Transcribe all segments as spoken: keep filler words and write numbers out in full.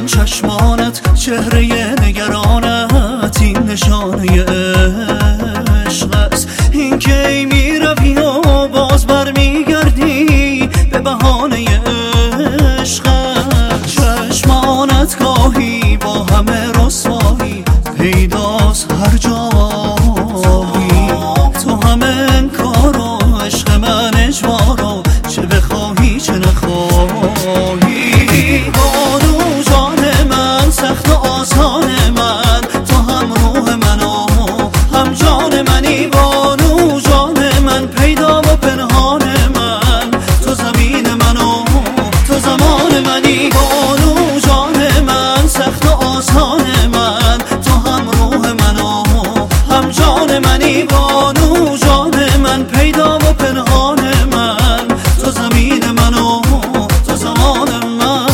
چشمانت چهره نگرانت این نشانه عشق است. این که ای میروی و باز برمیگردی به بهانه عشق است. چشمانت گاهی با همه رسوایی پیداست هر جایی. تو همه انکار و عشق من اجبارو چه بخواهی چه نخواهی. بانو جان من سخت و آسان من، تو هم روح من و هم جان منی. بانو جان من پیدا و پنهان من، تو زمین من و تو زمان منی. بانو جان من سخت و آسان من، تو هم روح من و هم جان منی. بانو جان من پیدا و پنهان من، تو زمین من و تو زمان منی.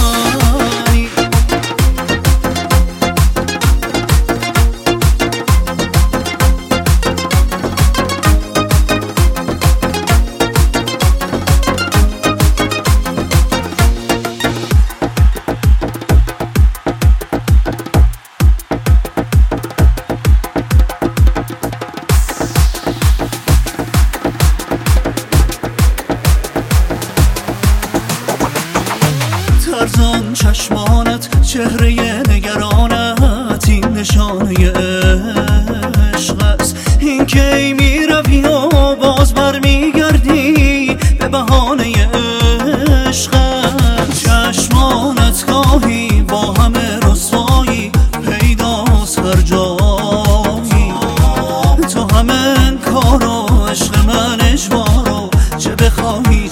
ارزان چشمانت چهره نگرانت این نشانه عشق است. این که ای میروی و باز برمیگردی به بهانه عشق است. چشمانت گاهی با همه رسوایی پیداست هر جایی. تو همه انکار و عشق من اجبارو چه بخواهی